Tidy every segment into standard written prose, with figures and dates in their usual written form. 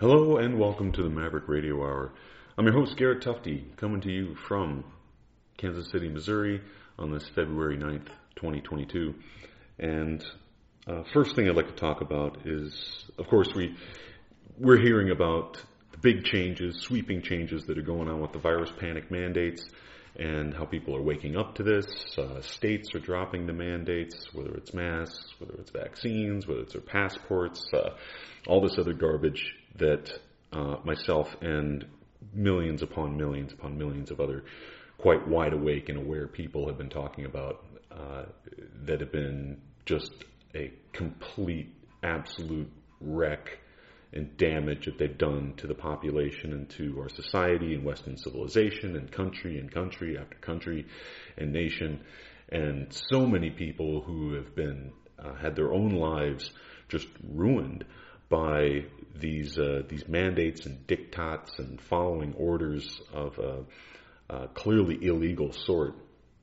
Hello and welcome to the Maverick Radio Hour. I'm your host, Garrett Tufte, coming to you from Kansas City, Missouri on this February 9th, 2022. And first thing I'd like to talk about is, of course, we're hearing about the big changes, sweeping changes that are going on with the virus panic mandates and how people are waking up to this. States are dropping the mandates, whether it's masks, whether it's vaccines, whether it's their passports, all this other garbage that myself and millions upon millions of other quite wide awake and aware people have been talking about that have been just a complete, absolute wreck and damage that they've done to the population and to our society and Western civilization and country after country and nation, and so many people who have been had their own lives just ruined by these mandates and diktats and following orders of a clearly illegal sort,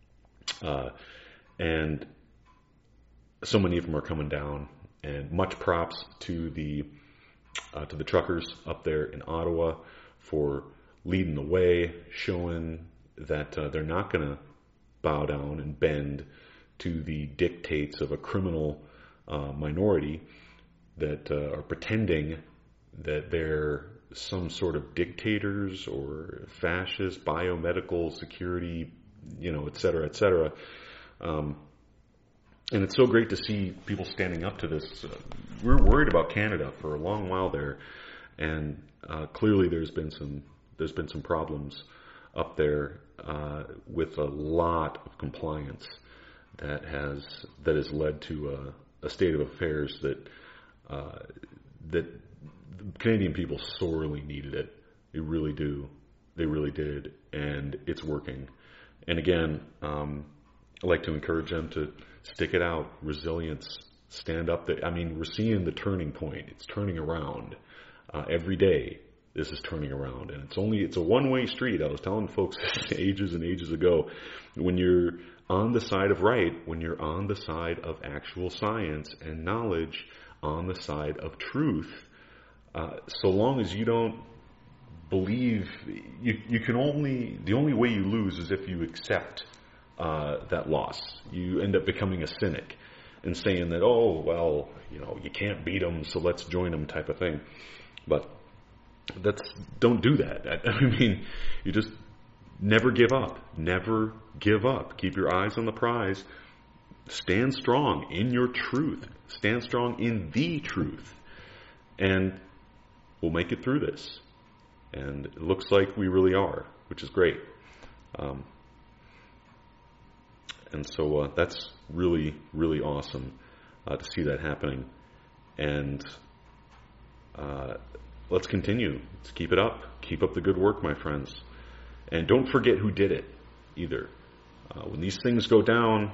and so many of them are coming down. And much props to the truckers up there in Ottawa for leading the way, showing that they're not going to bow down and bend to the dictates of a criminal minority that are pretending that they're some sort of dictators or fascist, biomedical security, et cetera, et cetera. And it's so great to see people standing up to this. We're worried about Canada for a long while there, and clearly there's been some problems up there with a lot of compliance that has led to a state of affairs that Canadian people sorely needed it. They really do. They really did, and it's working. And again, I'd like to encourage them to stick it out. Resilience. Stand up. We're seeing the turning point. It's turning around. Every day, this is turning around. And it's a one-way street. I was telling folks ages and ages ago, when you're on the side of right, when you're on the side of actual science and knowledge, on the side of truth, so long as you don't believe, the only way you lose is if you accept that loss. You end up becoming a cynic and saying that, oh, well, you can't beat them, so let's join them type of thing. But don't do that. You just never give up. Never give up. Keep your eyes on the prize. Stand strong in your truth. Stand strong in the truth. And we'll make it through this. And it looks like we really are, which is great. And so that's really, really awesome to see that happening. And let's continue. Let's keep it up. Keep up the good work, my friends. And don't forget who did it either. When these things go down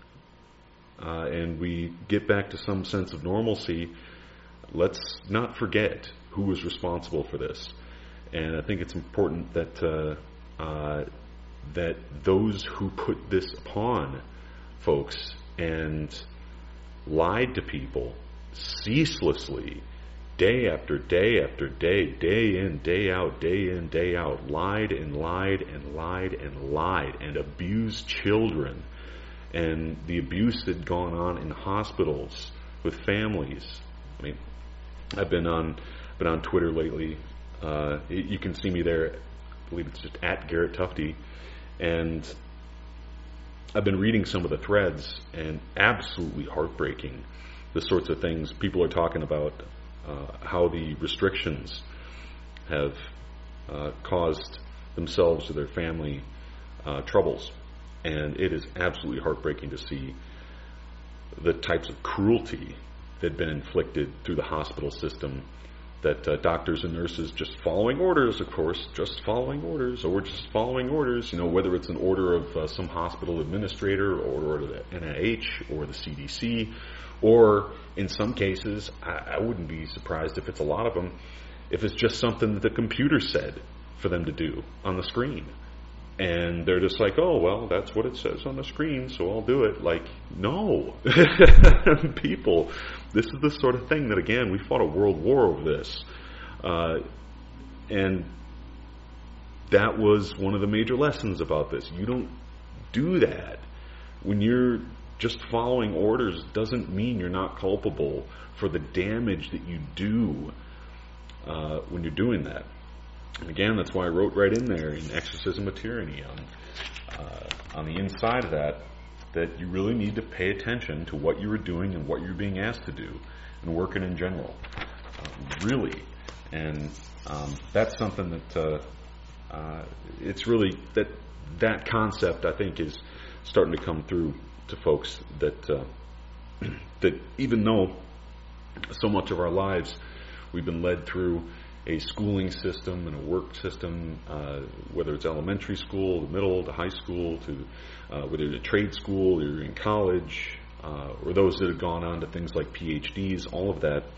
and we get back to some sense of normalcy, let's not forget who was responsible for this. And I think it's important that that those who put this upon folks and lied to people ceaselessly, day after day after day, day in, day out, lied and lied and lied and lied and abused children, and the abuse that had gone on in hospitals with families. I've been on Twitter lately. You can see me there. I believe it's just at Garrett Tufte. And I've been reading some of the threads, and absolutely heartbreaking, the sorts of things people are talking about, how the restrictions have caused themselves or their family troubles. And it is absolutely heartbreaking to see the types of cruelty that had been inflicted through the hospital system, that doctors and nurses just following orders, of course, just following orders, whether it's an order of some hospital administrator or order of the NIH or the CDC, or in some cases, I wouldn't be surprised if it's a lot of them, if it's just something that the computer said for them to do on the screen. And they're just like, oh, well, that's what it says on the screen, so I'll do it. Like, no. People, this is the sort of thing that, again, we fought a world war over this. And that was one of the major lessons about this. You don't do that. When you're just following orders doesn't mean you're not culpable for the damage that you do when you're doing that. And again, that's why I wrote right in there in Exorcism of Tyranny on the inside of that you really need to pay attention to what you were doing and what you're being asked to do and working in general. Really. And that's something that it's really that concept, I think, is starting to come through to folks that even though so much of our lives we've been led through a schooling system and a work system, whether it's elementary school, the middle, the high school, to whether it's a trade school, you're in college, or those that have gone on to things like PhDs, all of that.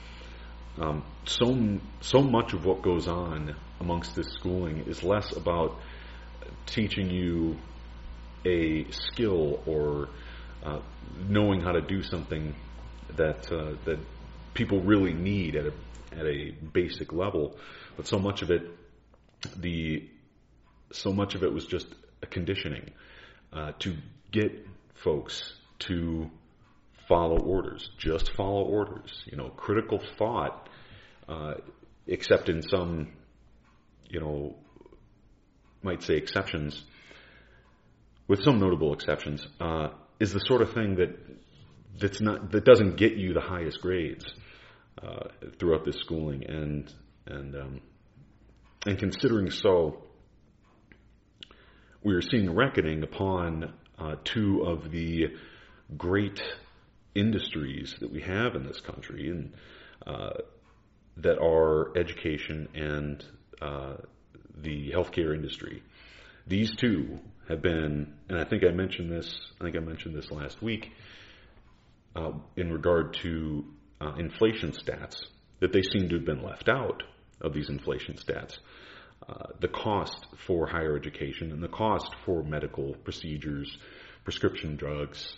So much of what goes on amongst this schooling is less about teaching you a skill or knowing how to do something that people really need at a basic level, but so much of it was just a conditioning to get folks to follow orders. Just follow orders. Critical thought, except in some, might say exceptions, with some notable exceptions, is the sort of thing that doesn't get you the highest grades throughout this schooling, and considering so, we are seeing a reckoning upon two of the great industries that we have in this country, and that are education and the healthcare industry. These two have been, and I think I mentioned this last week, in regard to inflation stats, that they seem to have been left out of these inflation stats. The cost for higher education and the cost for medical procedures, prescription drugs,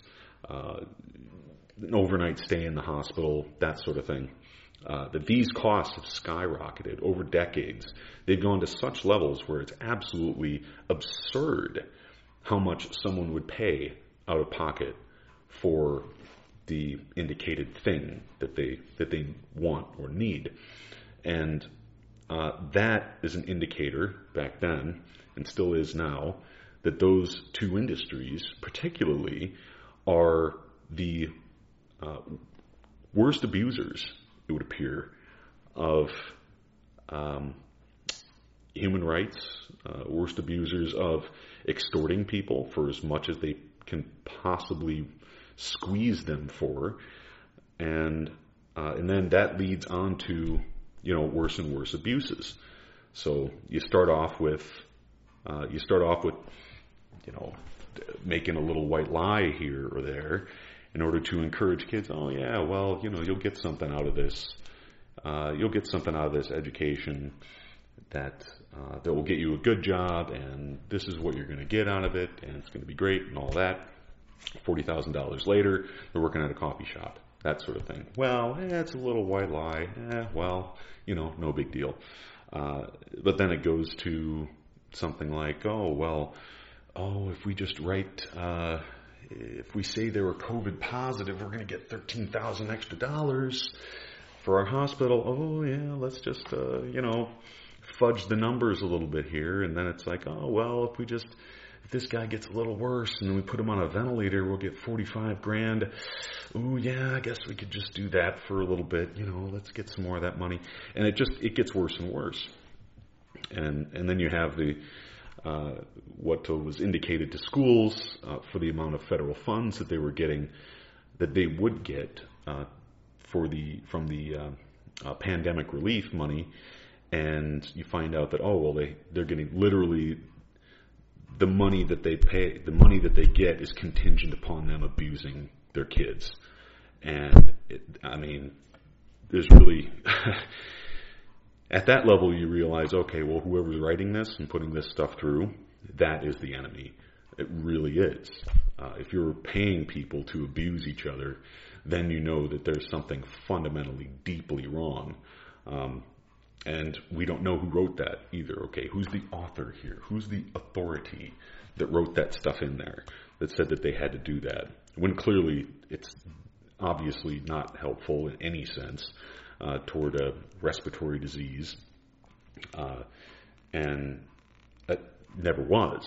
an overnight stay in the hospital, that sort of thing. That these costs have skyrocketed over decades. They've gone to such levels where it's absolutely absurd how much someone would pay out of pocket for the indicated thing that they want or need. And that is an indicator back then, and still is now, that those two industries particularly are the worst abusers, it would appear, of human rights, worst abusers of extorting people for as much as they can possibly squeeze them for, and then that leads on to worse and worse abuses. So you start off with making a little white lie here or there in order to encourage kids. Oh yeah, well, you'll get something out of this. You'll get something out of this education that will get you a good job, and this is what you're going to get out of it, and it's going to be great and all that. $40,000 later, they're working at a coffee shop, that sort of thing. Well, it's a little white lie. Well, no big deal. But then it goes to something like, if we just write, if we say they were COVID positive, we're going to get $13,000 extra for our hospital. Oh yeah, let's just fudge the numbers a little bit here, and then it's like, if this guy gets a little worse and then we put him on a ventilator, we'll get $45,000. Oh yeah, I guess we could just do that for a little bit. Let's get some more of that money, and it gets worse and worse. And then you have what was indicated to schools for the amount of federal funds that they were getting, that they would get from the pandemic relief money, and you find out that they're getting literally the money that they pay, the money that they get is contingent upon them abusing their kids. And there's really at that level you realize, whoever's writing this and putting this stuff through, that is the enemy. It really is. If you're paying people to abuse each other, then you know that there's something fundamentally, deeply wrong. And we don't know who wrote that either. Okay, who's the author here? Who's the authority that wrote that stuff in there that said that they had to do that? When clearly it's obviously not helpful in any sense toward a respiratory disease. And it never was.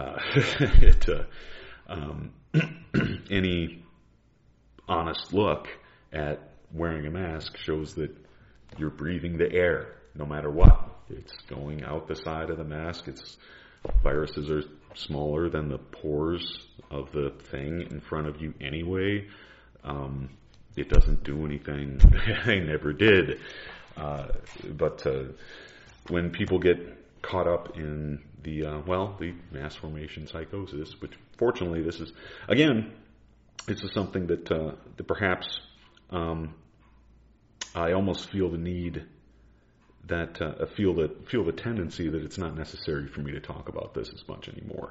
Any honest look at wearing a mask shows that you're breathing the air no matter what. It's going out the side of the mask. Viruses are smaller than the pores of the thing in front of you anyway. It doesn't do anything. They never did. But when people get caught up in the mass formation psychosis, which fortunately this is something that perhaps I almost feel the need that feel the tendency that it's not necessary for me to talk about this as much anymore.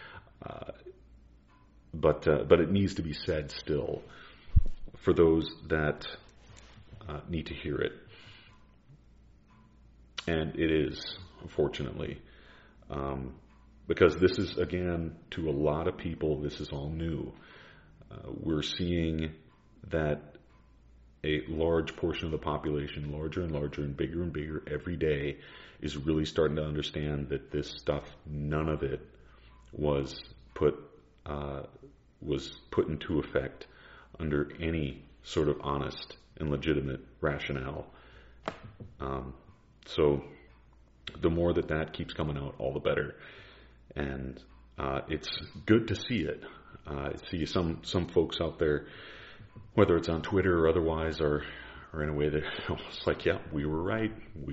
But it needs to be said still for those that need to hear it. And it is, unfortunately, because this is, again, to a lot of people, this is all new. We're seeing that a large portion of the population, larger and larger and bigger every day, is really starting to understand that this stuff, none of it was put into effect under any sort of honest and legitimate rationale. So the more that keeps coming out, all the better. And it's good to see it. I see some folks out there, whether it's on Twitter or otherwise, are in a way that almost like, yeah, we were right.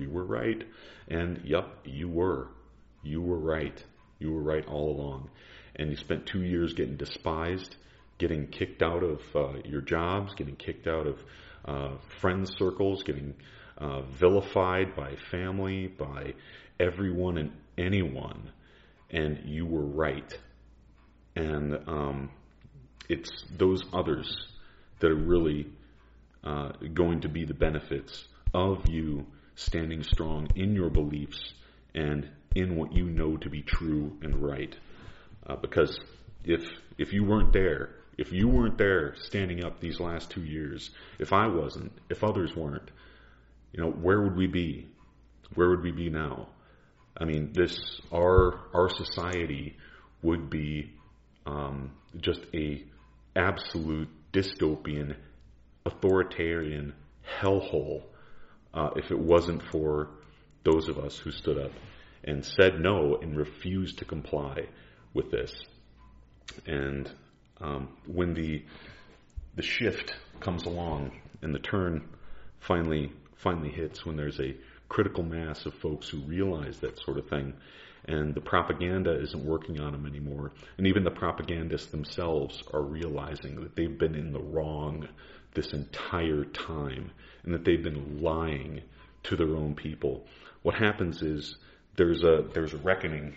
And yep, you were right. You were right all along. And you spent 2 years getting despised, getting kicked out of your jobs, getting kicked out of friends circles, getting vilified by family, by everyone and anyone. And you were right. And it's those others that are really going to be the benefits of you standing strong in your beliefs and in what you know to be true and right. Because if you weren't there standing up these last 2 years, if I wasn't, if others weren't, where would we be? Where would we be now? I mean, our society would be just a absolute dystopian, authoritarian hellhole if it wasn't for those of us who stood up and said no and refused to comply with this. And when the shift comes along and the turn finally hits, when there's a critical mass of folks who realize that sort of thing, and the propaganda isn't working on them anymore, and even the propagandists themselves are realizing that they've been in the wrong this entire time, and that they've been lying to their own people. What happens is there's a reckoning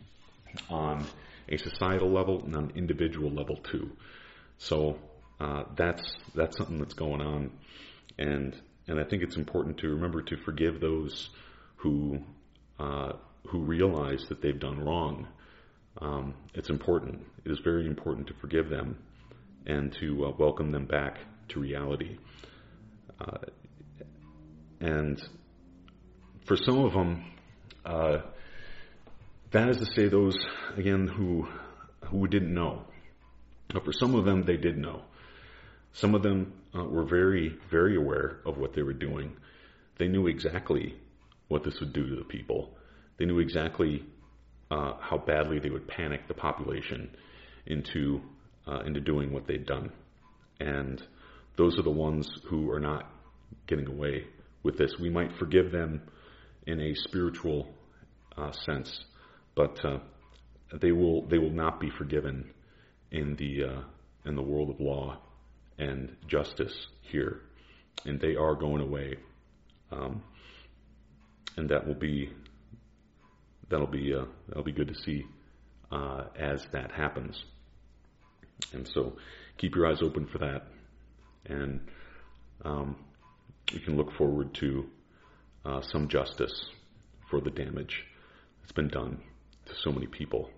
on a societal level and on an individual level too. So that's something that's going on, and I think it's important to remember to forgive those who realize that they've done wrong. It's important. It is very important to forgive them and to welcome them back to reality. And for some of them, that is to say those, again, who didn't know. But for some of them, they did know. Some of them were very, very aware of what they were doing. They knew exactly what this would do to the people. They knew exactly how badly they would panic the population into doing what they'd done. And those are the ones who are not getting away with this. We might forgive them in a spiritual sense, but they will not be forgiven in the world of law and justice here, and they are going away, and that'll be good to see as that happens. And so keep your eyes open for that, and we can look forward to some justice for the damage that's been done to so many people.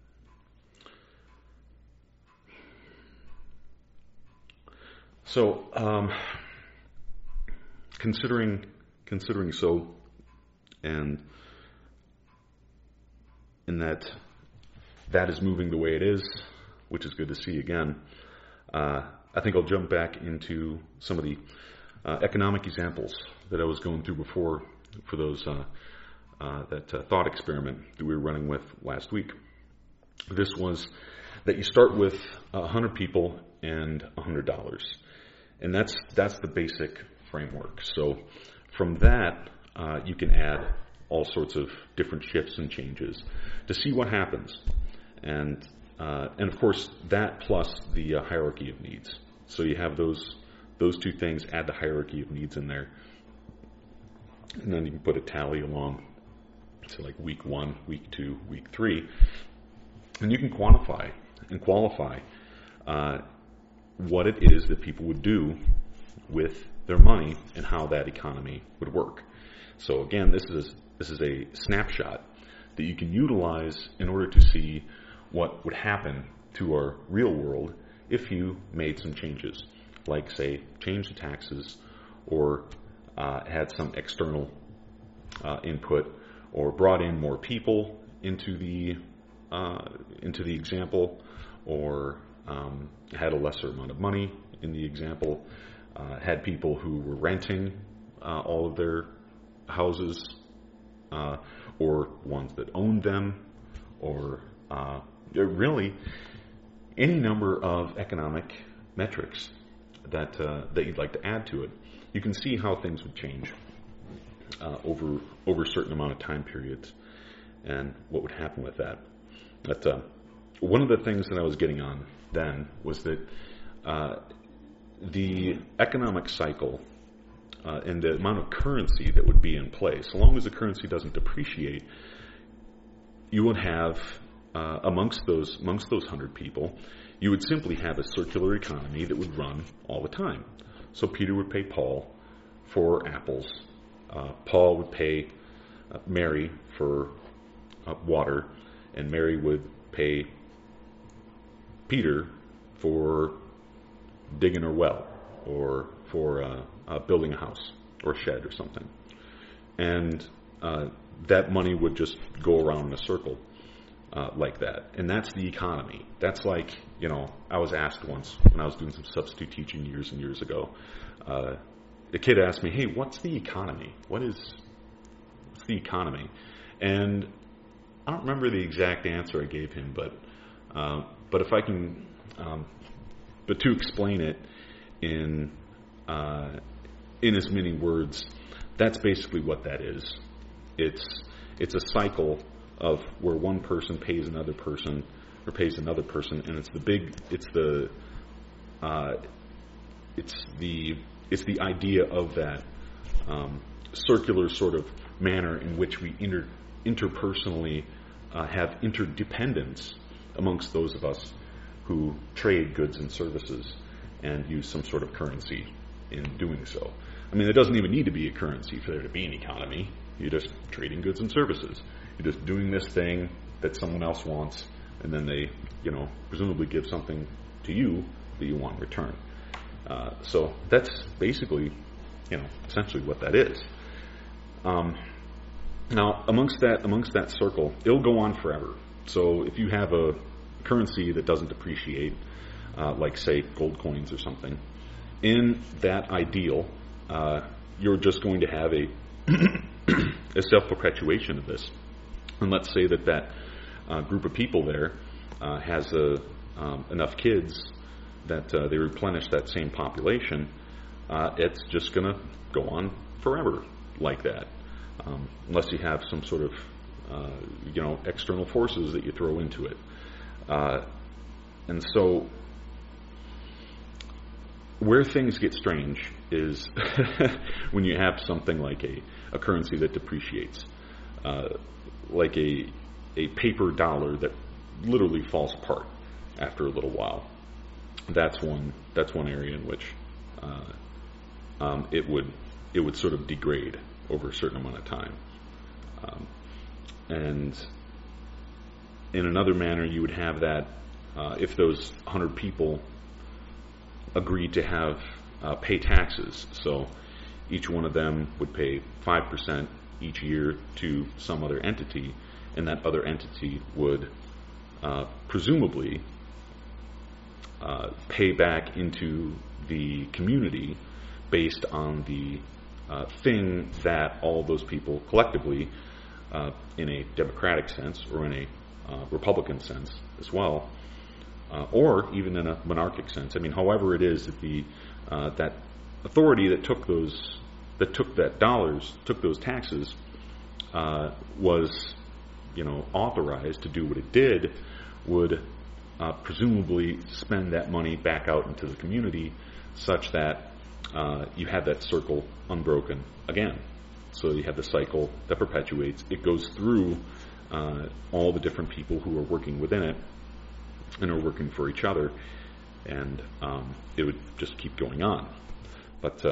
So, considering so, and in that is moving the way it is, which is good to see again. I think I'll jump back into some of the economic examples that I was going through before for those that thought experiment that we were running with last week. This was that you start with 100 people and $100, and that's the basic framework. So from that, you can add all sorts of different shifts and changes to see what happens, and of course that plus the hierarchy of needs. So you have those two things. Add the hierarchy of needs in there, and then you can put a tally along to like week 1, week 2, week 3, and you can quantify and qualify what it is that people would do with their money and how that economy would work. So again, this is a snapshot that you can utilize in order to see what would happen to our real world if you made some changes, like say change the taxes, or had some external input, or brought in more people into the example, or had a lesser amount of money in the example, had people who were renting all of their houses, or ones that owned them, or really any number of economic metrics that you'd like to add to it. You can see how things would change over a certain amount of time periods, and what would happen with that. But one of the things that I was getting on then was that the economic cycle and the amount of currency that would be in place, so long as the currency doesn't depreciate, you would have amongst those 100 people, you would simply have a circular economy that would run all the time. So Peter would pay Paul for apples. Paul would pay Mary for water, and Mary would pay Peter for digging a well, or for building a house or a shed or something. And that money would just go around in a circle like that. And that's the economy. That's like, I was asked once when I was doing some substitute teaching years and years ago, the kid asked me, hey, what's the economy? What's the economy? And I don't remember the exact answer I gave him, but if I can, but to explain it in as many words, that's basically what that is. It's a cycle of where one person pays another person, or pays another person, and it's the idea of that circular sort of manner in which we interpersonally have interdependence amongst those of us who trade goods and services and use some sort of currency in doing so. I mean, there doesn't even need to be a currency for there to be an economy. You're just trading goods and services. You're just doing this thing that someone else wants, and then they, presumably give something to you that you want in return. So that's basically, essentially what that is. Now, amongst that circle, it'll go on forever. So if you have a currency that doesn't depreciate, like say gold coins or something, in that ideal, you're just going to have a self-perpetuation of this. And let's say that group of people there has enough kids that they replenish that same population. It's just going to go on forever like that, unless you have some sort of external forces that you throw into it. And so where things get strange is when you have something like a currency that depreciates, like a paper dollar that literally falls apart after a little while. That's one area in which it would sort of degrade over a certain amount of time. And in another manner, you would have that if those 100 people agreed to have pay taxes. So each one of them would pay 5% each year to some other entity, and that other entity would presumably pay back into the community based on the thing that all those people collectively, in a democratic sense or in a Republican sense as well, or even in a monarchic sense. I mean, however it is that the that authority that took those taxes was, authorized to do what it did, would presumably spend that money back out into the community, such that you have that circle unbroken again. So you have the cycle that perpetuates. It goes through all the different people who are working within it and are working for each other, and it would just keep going on. But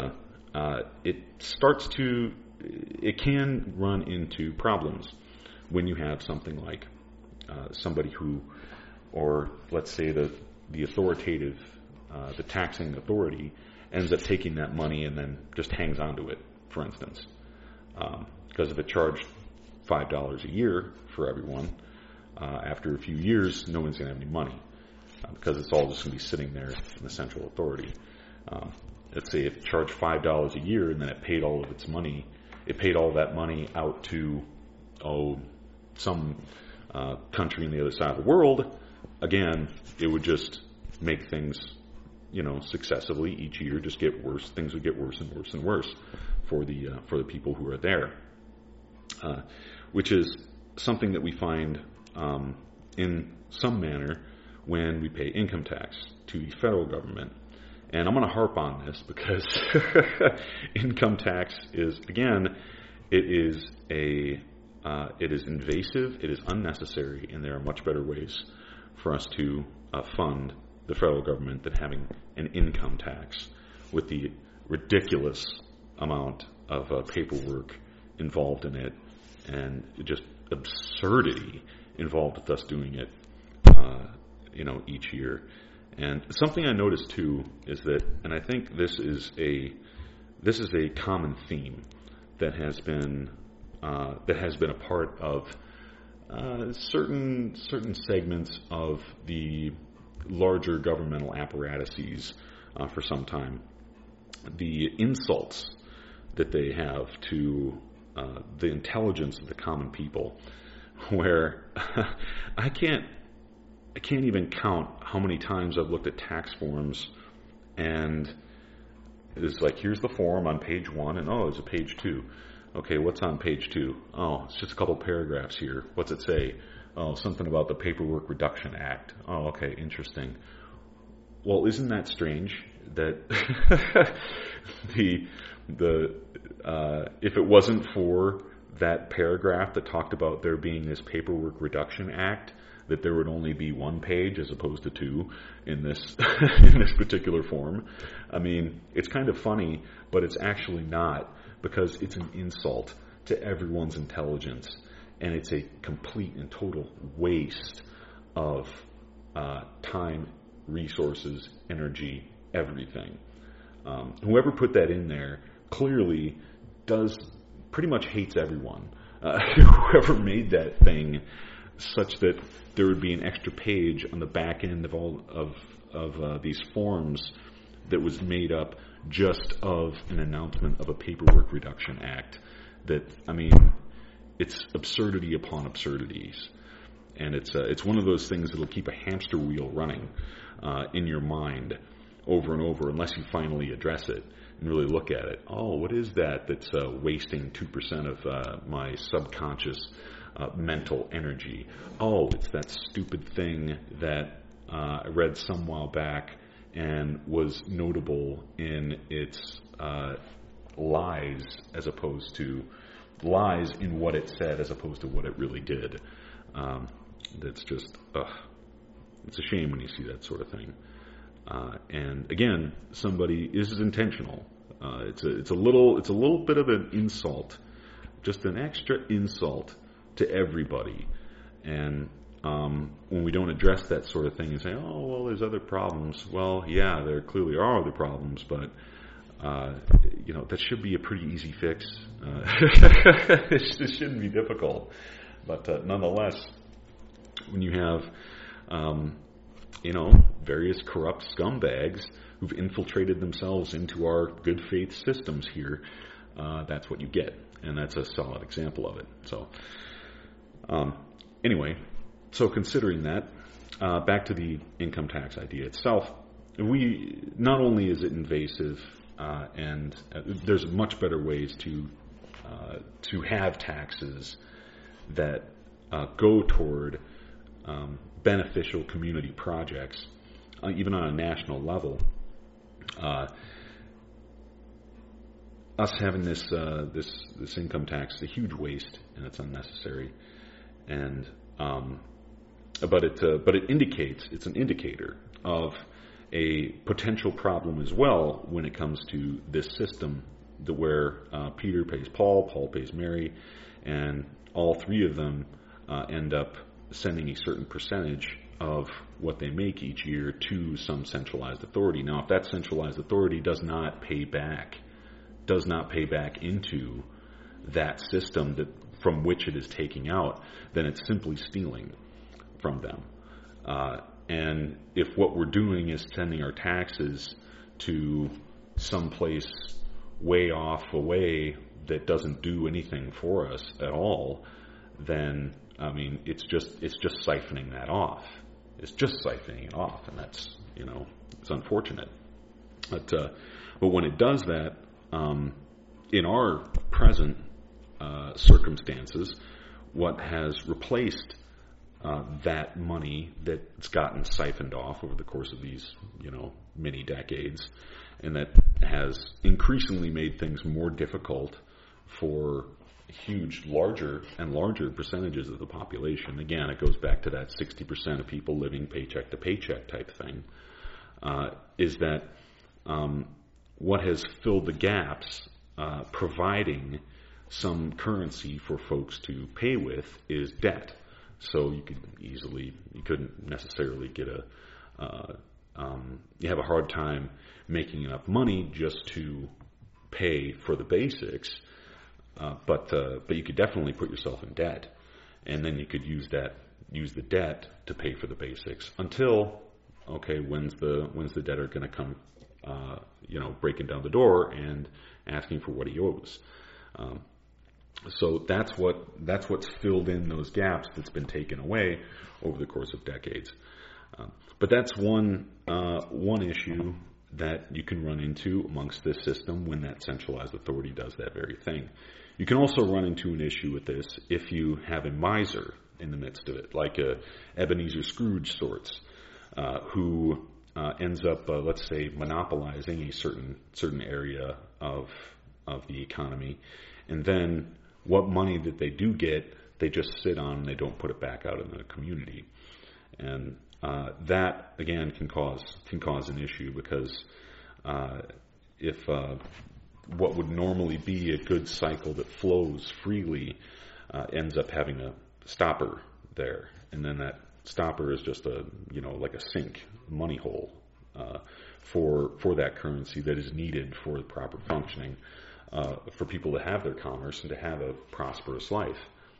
it can run into problems when you have something like somebody who, or let's say the authoritative, the taxing authority, ends up taking that money and then just hangs on to it, for instance. Because if it charged $5 a year for everyone, after a few years, no one's going to have any money, because it's all just going to be sitting there in the central authority. Let's say if it charged $5 a year and then it paid all of its money, it paid all that money out to some country in the other side of the world. Again, it would just make things, successively each year just get worse. Things would get worse and worse and worse for the people who are there, which is something that we find in some manner when we pay income tax to the federal government. And I'm going to harp on this because income tax is, again, it is invasive, it is unnecessary, and there are much better ways for us to fund the federal government than having an income tax with the ridiculous amount of paperwork involved in it, and just absurdity involved with us doing it, each year. And something I noticed too is that, and I think this is a common theme that has been a part of certain segments of the larger governmental apparatuses for some time. The insults that they have to the intelligence of the common people, where I can't even count how many times I've looked at tax forms and it's like, here's the form on page 1, and it's a page 2. Okay, what's on page 2? Oh, it's just a couple paragraphs here. What's it say? Oh, something about the Paperwork Reduction Act. Oh, okay, interesting. Well, isn't that strange that if it wasn't for that paragraph that talked about there being this Paperwork Reduction Act, that there would only be 1 page as opposed to 2 in this in this particular form? I mean, it's kind of funny, but it's actually not, because it's an insult to everyone's intelligence, and it's a complete and total waste of time, resources, energy, everything. Whoever put that in there clearly pretty much hates everyone. Whoever made that thing, such that there would be an extra page on the back end of all of these forms that was made up just of an announcement of a Paperwork Reduction Act. That, I mean, it's absurdity upon absurdities, and it's one of those things that'll keep a hamster wheel running in your mind over and over, unless you finally address it and really look at it. Oh, what is that that's wasting 2% of my subconscious mental energy? Oh, it's that stupid thing that I read some while back and was notable in its lies in what it said as opposed to what it really did. That's just, it's a shame when you see that sort of thing. And again, this is intentional. It's a little bit of an insult, just an extra insult to everybody. And when we don't address that sort of thing and say, oh, well, there's other problems. Well, yeah, there clearly are other problems, but that should be a pretty easy fix. It shouldn't be difficult. But nonetheless, when you have, various corrupt scumbags who've infiltrated themselves into our good faith systems here, that's what you get. And that's a solid example of it. So, anyway, so considering that, back to the income tax idea itself, not only is it invasive, and there's much better ways to have taxes that go toward beneficial community projects, even on a national level. Us having this income tax is a huge waste, and it's unnecessary. And but it indicates, it's an indicator of a potential problem as well when it comes to this system, where Peter pays Paul, Paul pays Mary, and all three of them end up sending a certain percentage of what they make each year to some centralized authority. Now, if that centralized authority does not pay back into that system from which it is taking out, then it's simply stealing from them. And if what we're doing is sending our taxes to some place way off away that doesn't do anything for us at all, then it's just siphoning that off. It's just siphoning it off, and that's it's unfortunate. But when it does that, in our present circumstances, what has replaced that money that's gotten siphoned off over the course of these many decades, and that has increasingly made things more difficult for larger and larger percentages of the population. Again, it goes back to that 60% of people living paycheck to paycheck type thing, is that what has filled the gaps, providing some currency for folks to pay with, is debt. So you couldn't necessarily get you have a hard time making enough money just to pay for the basics, but you could definitely put yourself in debt, and then you could use the debt to pay for the basics until, when's the debtor going to come, breaking down the door and asking for what he owes. So that's what's filled in those gaps that's been taken away over the course of decades. But that's one issue that you can run into amongst this system when that centralized authority does that very thing. You can also run into an issue with this if you have a miser in the midst of it, like a Ebenezer Scrooge sorts, who ends up, let's say, monopolizing a certain area of the economy, and then what money that they do get, they just sit on and they don't put it back out in the community. And that, again, can cause an issue, because if what would normally be a good cycle that flows freely ends up having a stopper there, and then that stopper is just like a sink, money hole for that currency that is needed for the proper functioning, for people to have their commerce and to have a prosperous life.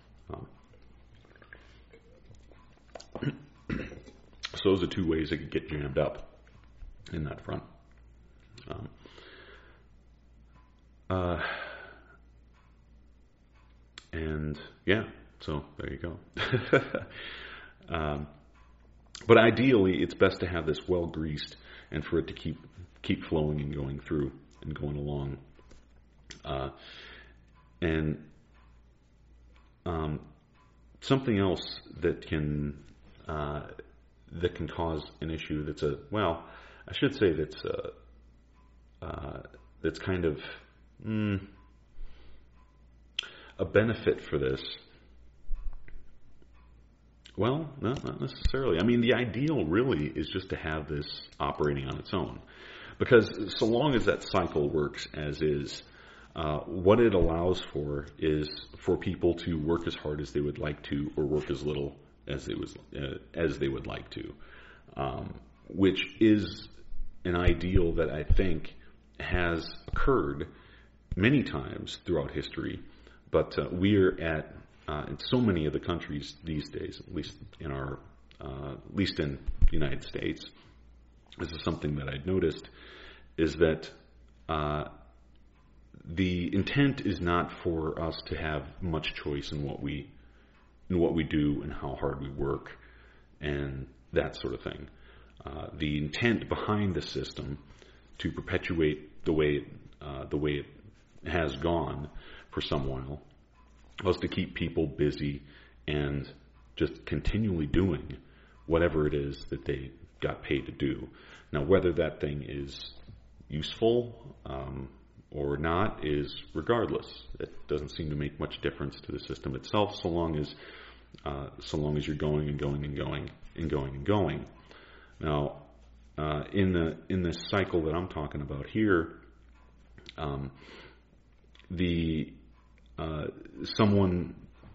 So those are two ways it could get jammed up in that front. And yeah, so there you go. But ideally, it's best to have this well greased and for it to keep flowing and going through and going along. And something else that can cause an issue that's kind of a benefit for this. Well, no, not necessarily. I mean, the ideal really is just to have this operating on its own. Because so long as that cycle works as is, what it allows for is for people to work as hard as they would like to, or work as little as they would like to, which is an ideal that I think has occurred many times throughout history. But we're in so many of the countries these days, at least in the United States. This is something that I'd noticed, is that the intent is not for us to have much choice in what we do and how hard we work and that sort of thing. The intent behind the system to perpetuate the way it has gone for some while was to keep people busy and just continually doing whatever it is that they got paid to do. Now, whether that thing is useful or not is regardless. It doesn't seem to make much difference to the system itself, so long as you're going and going and going and going and going. Now, in this cycle that I'm talking about here, someone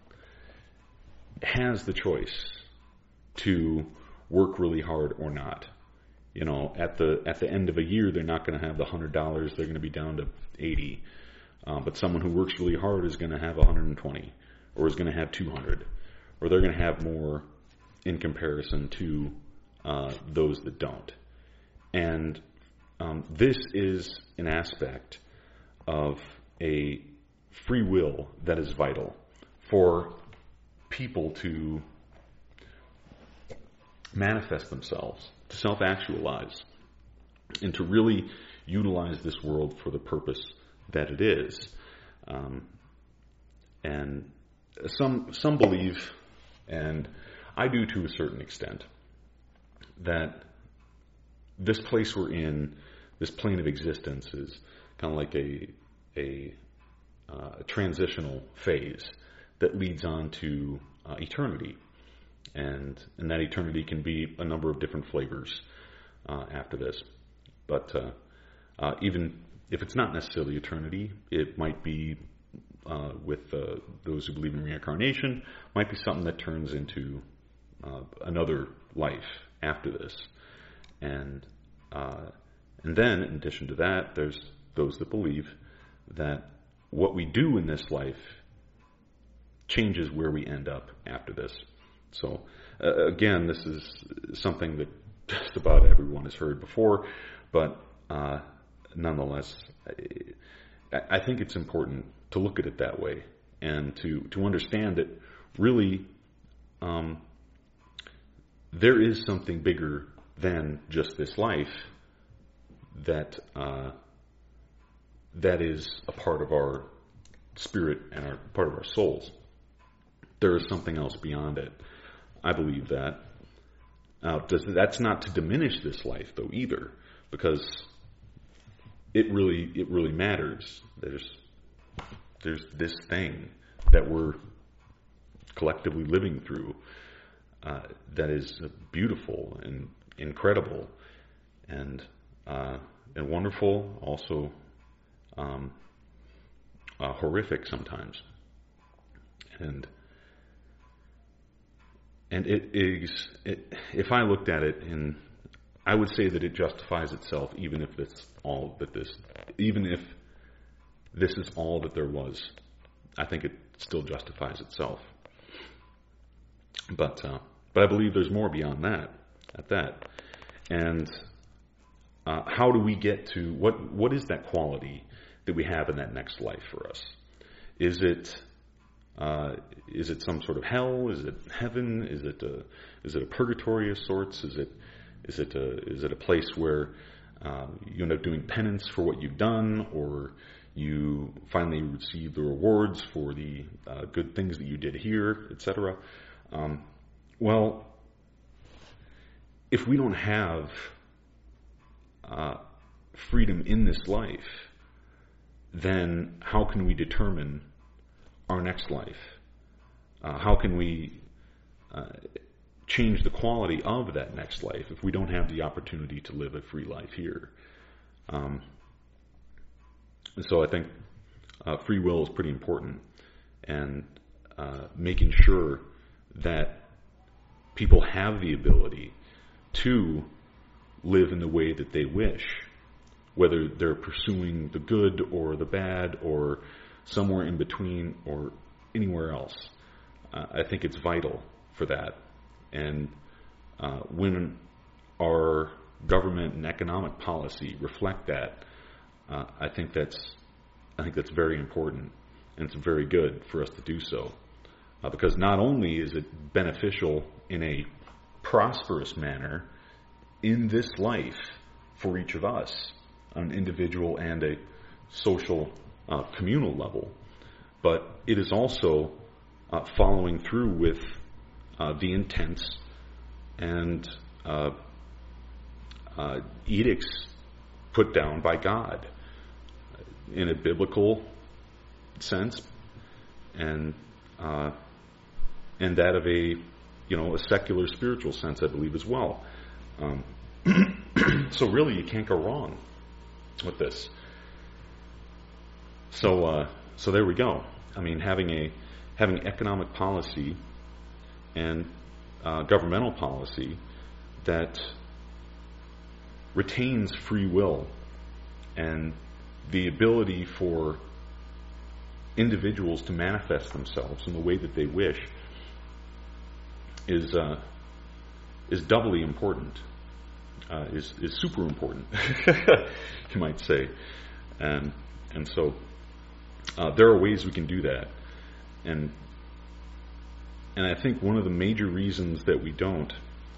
has the choice to work really hard or not. At the end of a year, they're not going to have the $100. They're going to be down to $80. But someone who works really hard is going to have $120, or is going to have $200, or they're going to have more in comparison to those that don't. And this is an aspect of a free will that is vital for people to manifest themselves, to self-actualize, and to really utilize this world for the purpose that it is. And some believe, and I do to a certain extent, that this place we're in, this plane of existence, is kind of like a transitional phase that leads on to eternity. And that eternity can be a number of different flavors after this. But even if it's not necessarily eternity, it might be, with those who believe in reincarnation, might be something that turns into another life after this. And then, in addition to that, there's those that believe that what we do in this life changes where we end up after this. So, again, this is something that just about everyone has heard before, but nonetheless, I think it's important to look at it that way and to understand that really there is something bigger than just this life that is a part of our spirit and part of our souls. There is something else beyond it. I believe that. That's not to diminish this life, though, either, because it really matters. There's this thing that we're collectively living through that is beautiful and incredible and wonderful, also horrific sometimes, and if I looked at it, I would say that it justifies itself, even if this is all that there was. I think it still justifies itself. But I believe there's more beyond that. And how do we get to what is that quality that we have in that next life for us? Is it some sort of hell? Is it heaven? Is it a purgatory of sorts? Is it a place where you end up doing penance for what you've done, or you finally receive the rewards for the good things that you did here, etc.? Well, if we don't have freedom in this life, then how can we determine our next life? How can we change the quality of that next life if we don't have the opportunity to live a free life here? And so I think free will is pretty important, and making sure that people have the ability to live in the way that they wish, whether they're pursuing the good or the bad or somewhere in between or anywhere else. I think it's vital for that. And when our government and economic policy reflect that, I think that's very important, and it's very good for us to do so, because not only is it beneficial in a prosperous manner in this life for each of us on an individual and a social communal level, but it is also following through with the intents and edicts put down by God in a biblical sense, and that of a secular spiritual sense, I believe, as well. So really, you can't go wrong with this. So there we go. I mean, having economic policy and governmental policy that retains free will and the ability for individuals to manifest themselves in the way that they wish is doubly important, is super important, you might say, and so there are ways we can do that, and I think one of the major reasons that we don't,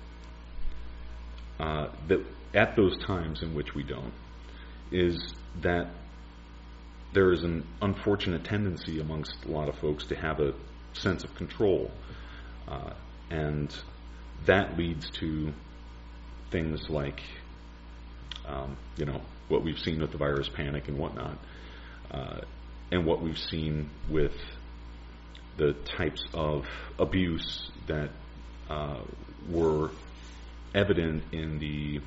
that at those times in which we don't, is that there is an unfortunate tendency amongst a lot of folks to have a sense of control, and that leads to things like what we've seen with the virus panic and whatnot, and what we've seen with the types of abuse that were evident in the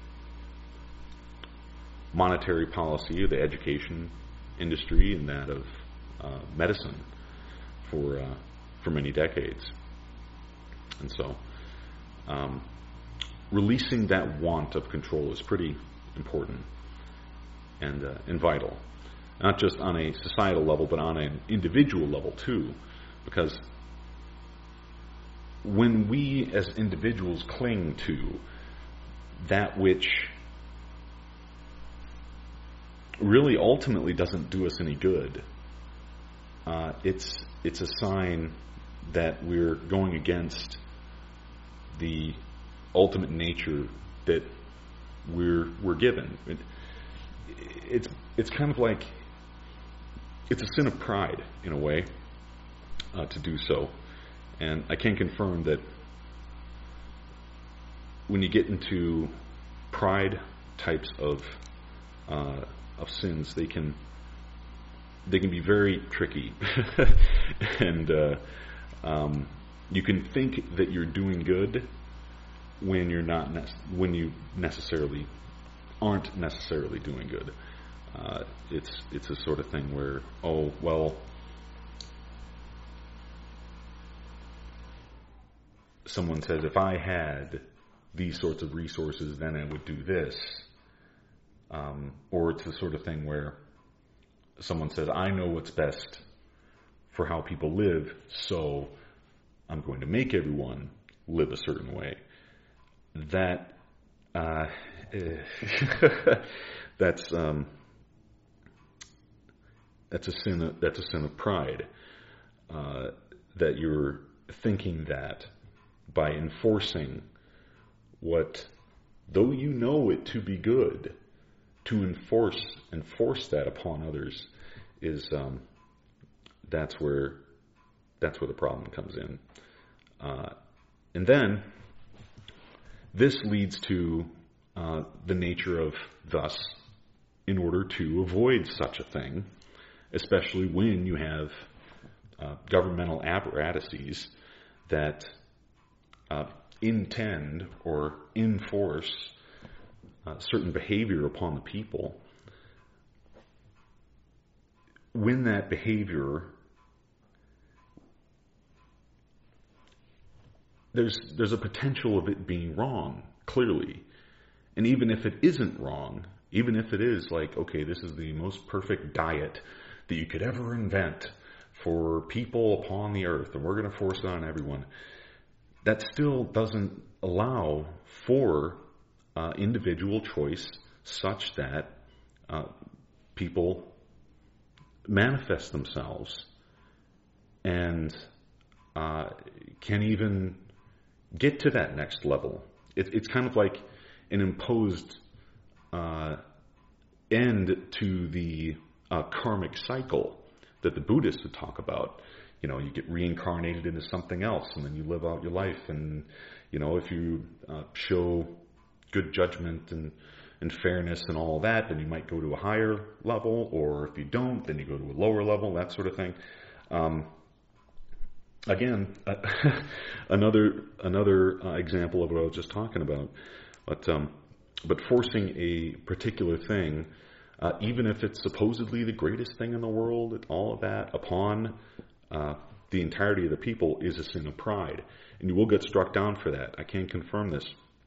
monetary policy of the education industry and that of medicine for many decades. And so releasing that want of control is pretty important and vital, not just on a societal level, but on an individual level too, because when we as individuals cling to that which really ultimately doesn't do us any good, it's a sign that we're going against the ultimate nature that we're given. It's kind of like it's a sin of pride in a way to do so, and I can confirm that when you get into pride types of sins, they can be very tricky, and you can think that you're doing good when you're not, when you necessarily aren't necessarily doing good. It's a sort of thing where, oh well, someone says, if I had these sorts of resources, then I would do this. Or it's the sort of thing where someone says, I know what's best for how people live, so I'm going to make everyone live a certain way. That that's a sin. That's a sin of pride. That you're thinking that by enforcing what, though you know it to be good, to enforce that upon others is that's where the problem comes in, and then this leads to the nature of thus, in order to avoid such a thing, especially when you have governmental apparatuses that intend or enforce certain behavior upon the people, when that behavior, there's a potential of it being wrong, clearly. And even if it isn't wrong, even if it is like, okay, this is the most perfect diet that you could ever invent for people upon the earth, and we're going to force it on everyone, that still doesn't allow for individual choice such that people manifest themselves and can even get to that next level. It's kind of like an imposed end to the karmic cycle that the Buddhists would talk about. You know, you get reincarnated into something else, and then you live out your life. And, you know, if you show good judgment and fairness and all that, then you might go to a higher level. Or if you don't, then you go to a lower level, that sort of thing. Again, another example of what I was just talking about. But forcing a particular thing, even if it's supposedly the greatest thing in the world, all of that, upon the entirety of the people, is a sin of pride. And you will get struck down for that. I can confirm this.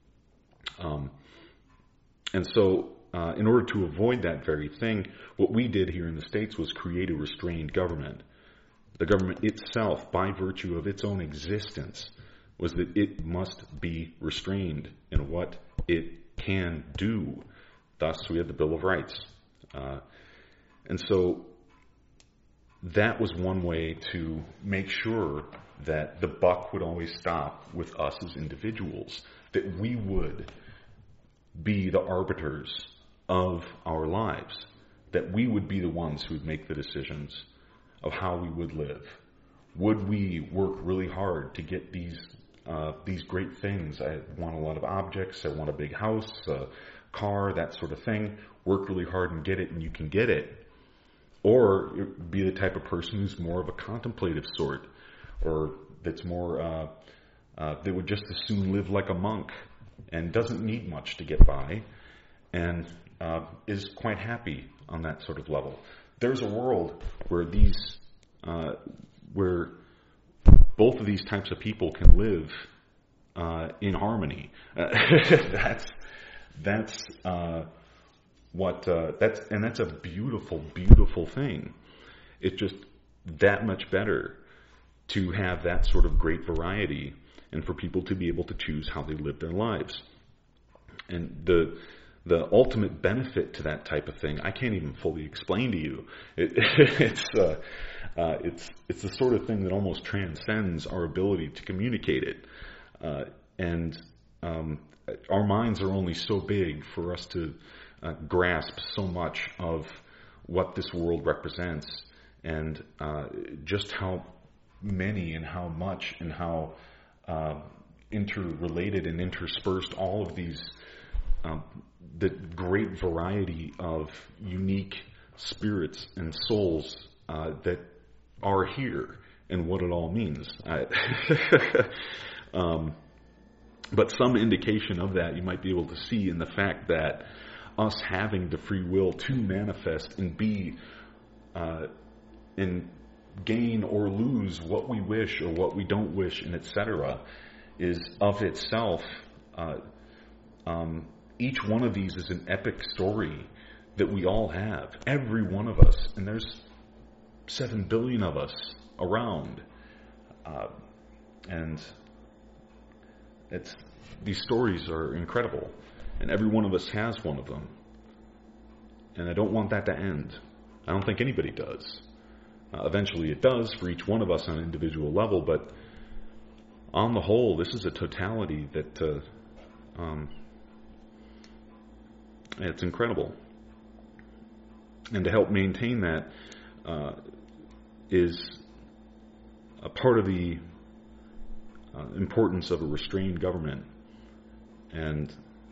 And so, in order to avoid that very thing, what we did here in the States was create a restrained government. The government itself, by virtue of its own existence, was that it must be restrained in what it can do. Thus, we had the Bill of Rights. And so that was one way to make sure that the buck would always stop with us as individuals, that we would be the arbiters of our lives, that we would be the ones who would make the decisions of how we would live. Would we work really hard to get these great things? I want a lot of objects. I want a big house, a car, that sort of thing. Work really hard and get it, and you can get it. Or be the type of person who's more of a contemplative sort, or that's more, that would just as soon live like a monk and doesn't need much to get by, and is quite happy on that sort of level. There's a world where where both of these types of people can live in harmony. That's a beautiful, beautiful thing. It's just that much better to have that sort of great variety, and for people to be able to choose how they live their lives. And the ultimate benefit to that type of thing, I can't even fully explain to you. It's the sort of thing that almost transcends our ability to communicate it. And our minds are only so big for us to grasp so much of what this world represents, and just how many and how much and how interrelated and interspersed all of these, the great variety of unique spirits and souls that are here, and what it all means. But some indication of that you might be able to see in the fact that us having the free will to manifest and be and gain or lose what we wish or what we don't wish, and etc., is of itself, each one of these is an epic story that we all have, every one of us, and there's 7 billion of us around, and these stories are incredible, and every one of us has one of them, and I don't want that to end. I don't think anybody does. Eventually it does for each one of us on an individual level, but on the whole, this is a totality that it's incredible. And to help maintain that is a part of the importance of a restrained government, and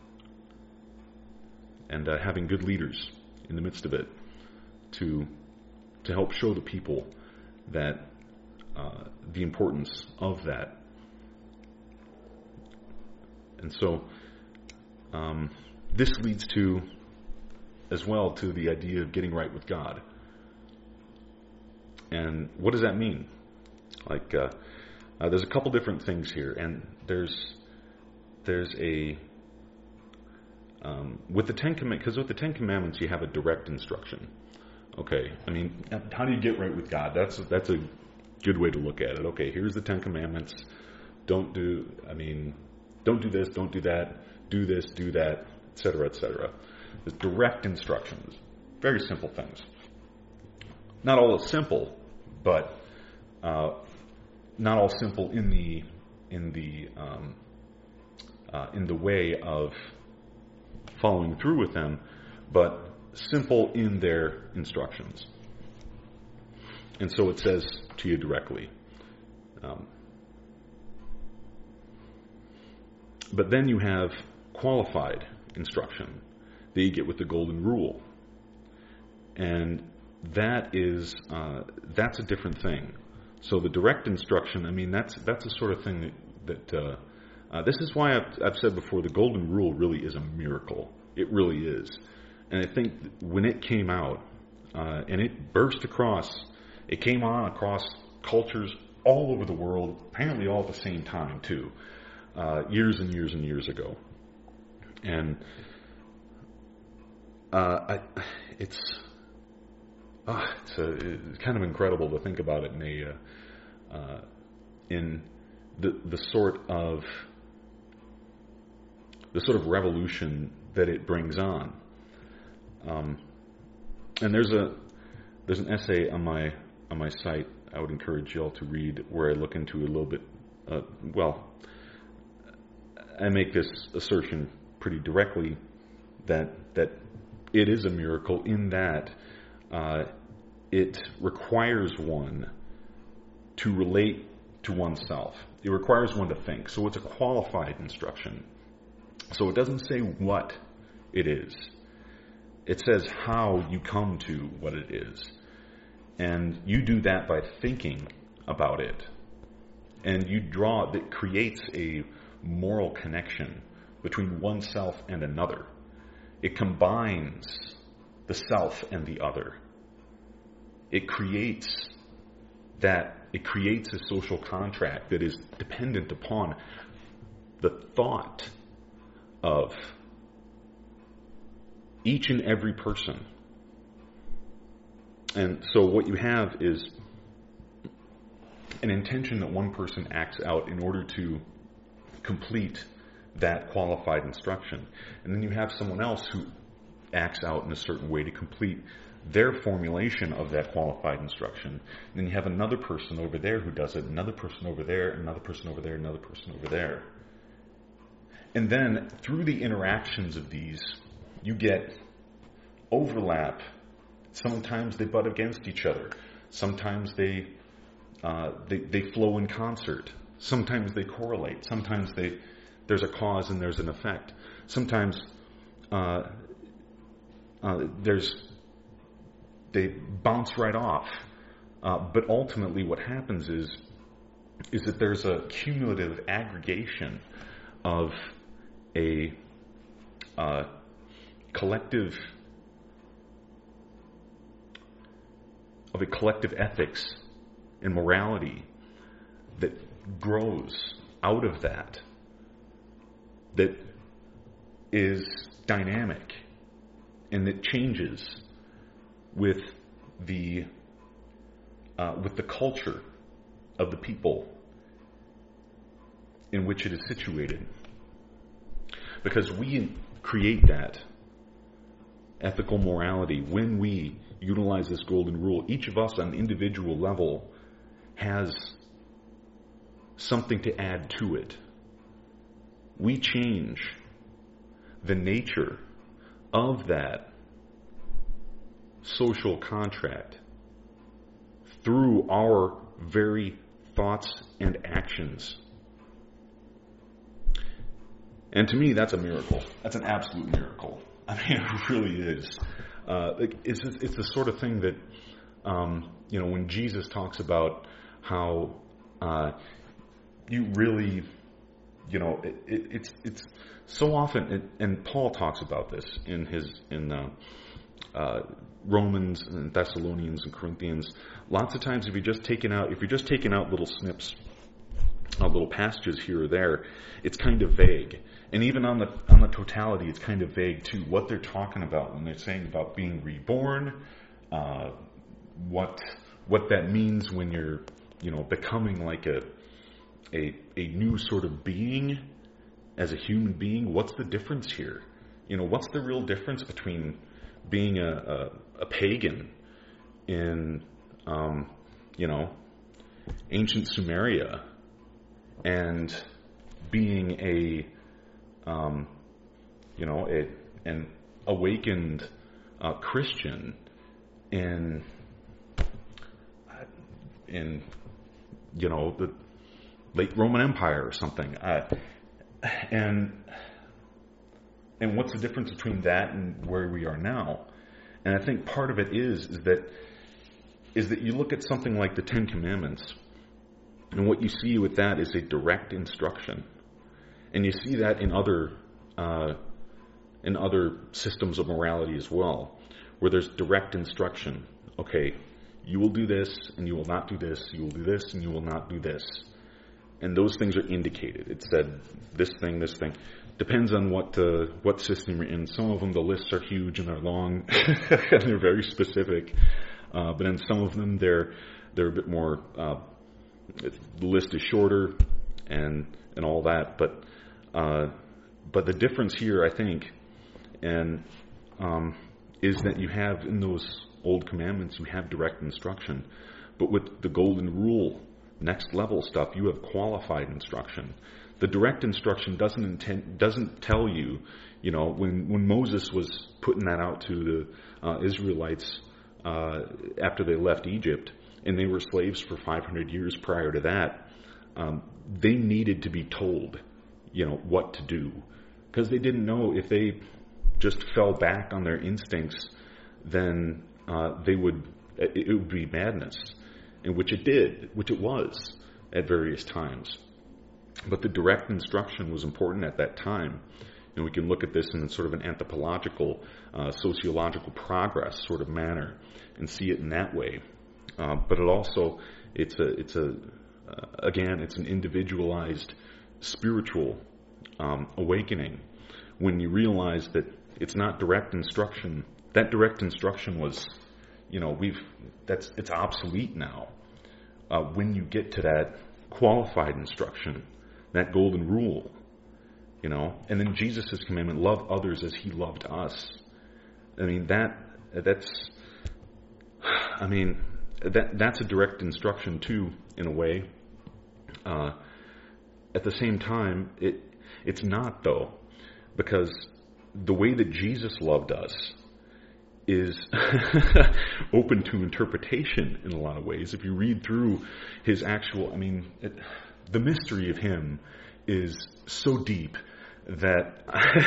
having good leaders in the midst of it to help show the people that the importance of that. And so this leads to, as well, to the idea of getting right with God. And what does that mean? Like, there's a couple different things here, and there's a with the Ten Commandments, because with the Ten Commandments you have a direct instruction. Okay, I mean, how do you get right with God? That's a good way to look at it. Okay, here's the Ten Commandments. Don't do this, don't do that, do this, do that, etc., etc. There's direct instructions, very simple things. Not all as simple, but not all simple in the way of following through with them, but simple in their instructions. And so it says to you directly. But then you have qualified instruction that you get with the Golden Rule. And that's a different thing. So the direct instruction, I mean, that's the sort of thing that this is why I've said before, the Golden Rule really is a miracle. It really is. And I think when it came out, and it burst across, it came on across cultures all over the world, apparently all at the same time too, years and years and years ago. And it's kind of incredible to think about it in the sort of revolution that it brings on. And there's an essay on my site I would encourage y'all to read, where I look into a little bit. I make this assertion pretty directly that it is a miracle in that it requires one to relate to oneself. It requires one to think. So it's a qualified instruction. So it doesn't say what it is. It says how you come to what it is. And you do that by thinking about it. And that creates a moral connection between oneself and another. It combines the self and the other. It creates a social contract that is dependent upon the thought of each and every person. And so what you have is an intention that one person acts out in order to complete that qualified instruction. And then you have someone else who acts out in a certain way to complete their formulation of that qualified instruction. And then you have another person over there who does it, another person over there, another person over there, another person over there. And then through the interactions of these, you get overlap. Sometimes they butt against each other. Sometimes they flow in concert. Sometimes they correlate. Sometimes there's a cause and there's an effect. Sometimes they bounce right off. But ultimately what happens is that there's a cumulative aggregation of a collective ethics and morality that grows out of that is dynamic and that changes with the culture of the people in which it is situated. Because we create that ethical morality when we utilize this golden rule. Each of us on an individual level has something to add to it. We change the nature of that social contract through our very thoughts and actions. And to me, that's a miracle. That's an absolute miracle. I mean, it really is. It's the sort of thing that, when Jesus talks about how you really it's so often, and Paul talks about this in Romans and Thessalonians and Corinthians. Lots of times, if you're just taking out little snips, little passages here or there, it's kind of vague. And even on the totality, it's kind of vague too. What they're talking about when they're saying about being reborn, what that means when you're becoming like a new sort of being as a human being. What's the difference here? What's the real difference between being a pagan in ancient Sumeria and being an awakened Christian in the late Roman Empire or something? And what's the difference between that and where we are now? And I think part of it is that you look at something like the Ten Commandments, and what you see with that is a direct instruction. And you see that in other systems of morality as well, where there's direct instruction. Okay, you will do this, and you will not do this. You will do this, and you will not do this. And those things are indicated. It said this thing. Depends on what system you're in. Some of them, the lists are huge and they're long, and they're very specific. But in some of them, they're a bit more. The list is shorter, and all that. But the difference here, I think, is that you have in those old commandments, you have direct instruction, but with the golden rule, next level stuff, you have qualified instruction. The direct instruction doesn't tell you, when Moses was putting that out to the Israelites after they left Egypt, and they were slaves for 500 years prior to that, they needed to be told, what to do, because they didn't know if they just fell back on their instincts, then it would be madness, and which it was at various times. But the direct instruction was important at that time. And we can look at this in sort of an anthropological, sociological progress sort of manner and see it in that way. But it also, it's an individualized spiritual awakening when you realize that it's not direct instruction. That direct instruction was, it's obsolete now. When you get to that qualified instruction, that golden rule, and then Jesus' commandment, love others as he loved us. That's a direct instruction too, in a way. At the same time, it's not though, because the way that Jesus loved us is open to interpretation in a lot of ways. If you read through his actual, the mystery of him is so deep that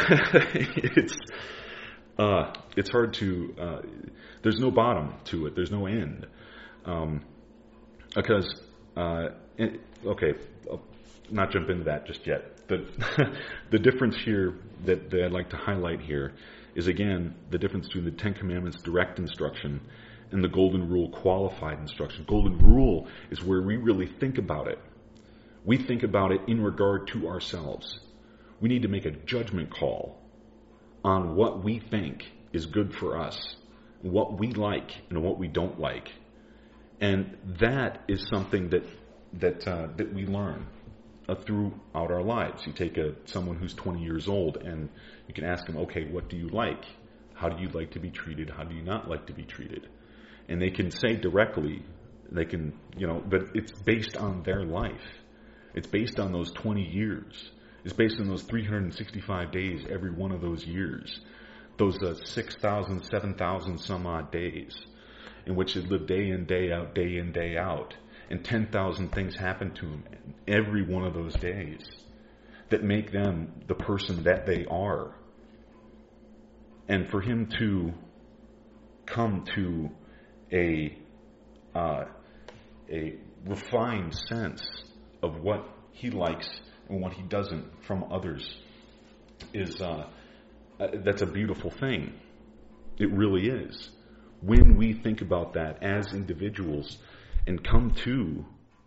it's hard to, there's no bottom to it. There's no end. Because, okay, I'll not jump into that just yet. The difference here that I'd like to highlight here is, again, the difference between the Ten Commandments direct instruction and the Golden Rule qualified instruction. Golden Rule is where we really think about it. We think about it in regard to ourselves. We need to make a judgment call on what we think is good for us, what we like and what we don't like. And that is something that we learn throughout our lives. You take someone who's 20 years old and you can ask them, okay, what do you like? How do you like to be treated? How do you not like to be treated? And they can say directly, but it's based on their life. It's based on those 20 years. It's based on those 365 days, every one of those years. Those 6,000, 7,000 some odd days in which they live day in, day out, day in, day out. And 10,000 things happen to them every one of those days that make them the person that they are. And for him to come to a refined sense of what he likes and what he doesn't from others is that's a beautiful thing. It really is. When we think about that as individuals and come to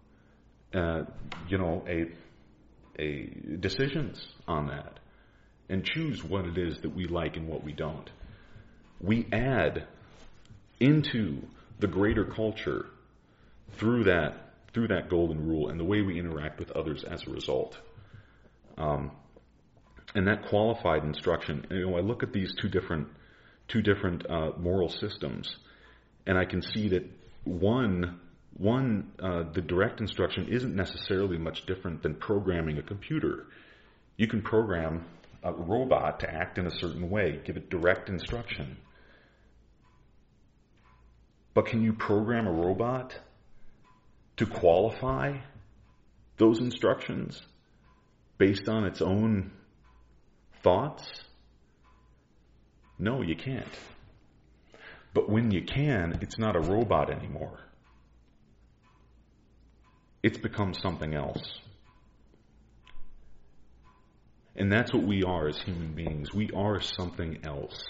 a decisions on that and choose what it is that we like and what we don't, we add into the greater culture through that golden rule and the way we interact with others as a result. And that qualified instruction, I look at these two different moral systems, and I can see that one, the direct instruction isn't necessarily much different than programming a computer. You can program a robot to act in a certain way, give it direct instruction. But can you program a robot to qualify those instructions based on its own thoughts? No, you can't. But when you can, it's not a robot anymore. It's become something else. And that's what we are as human beings. We are something else.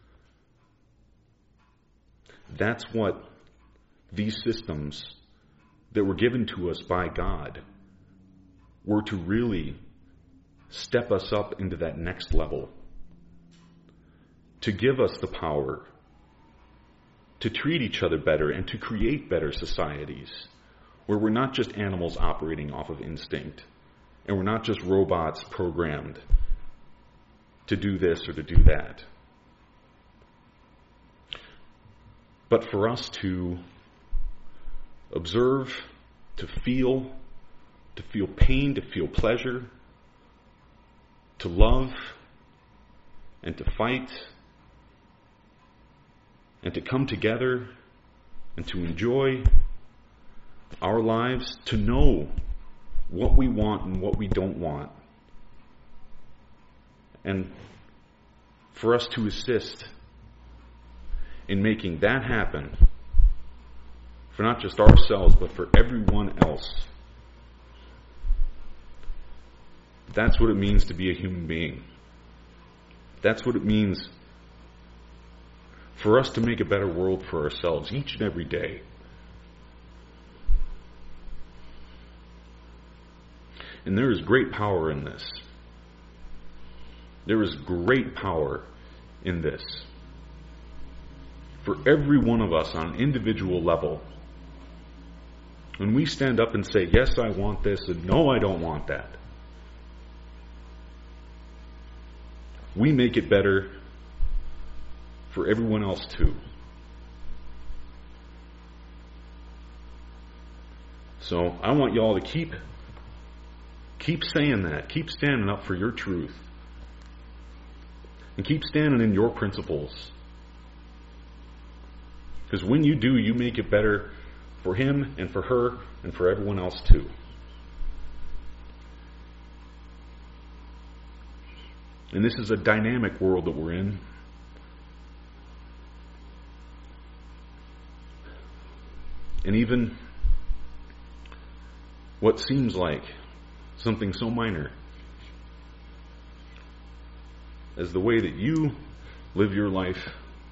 That's what these systems that were given to us by God were to really step us up into that next level, to give us the power to treat each other better and to create better societies where we're not just animals operating off of instinct and we're not just robots programmed to do this or to do that. But for us to observe, to feel pain, to feel pleasure, to love, and to fight, and to come together, and to enjoy our lives, to know what we want and what we don't want, and for us to assist in making that happen for not just ourselves, but for everyone else. That's what it means to be a human being. That's what it means for us to make a better world for ourselves each and every day. And there is great power in this. There is great power in this. For every one of us on an individual level, when we stand up and say, yes, I want this, and no, I don't want that, we make it better for everyone else too. So I want y'all to keep saying that. Keep standing up for your truth. And keep standing in your principles. Because when you do, you make it better for him and for her and for everyone else too. And this is a dynamic world that we're in. And even what seems like something so minor as the way that you live your life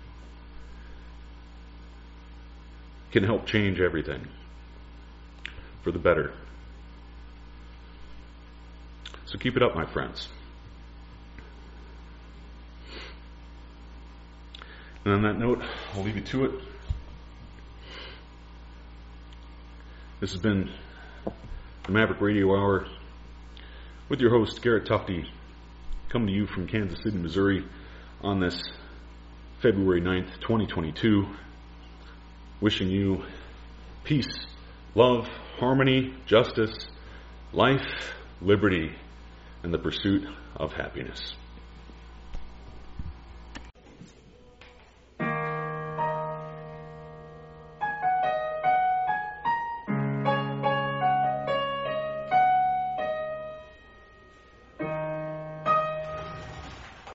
can help change everything for the better. So keep it up, my friends. And on that note, I'll leave you to it. This has been the Maverick Radio Hour with your host, Garrett Tufte, coming to you from Kansas City, Missouri on this February 9th, 2022. Wishing you peace, love, harmony, justice, life, liberty, and the pursuit of happiness.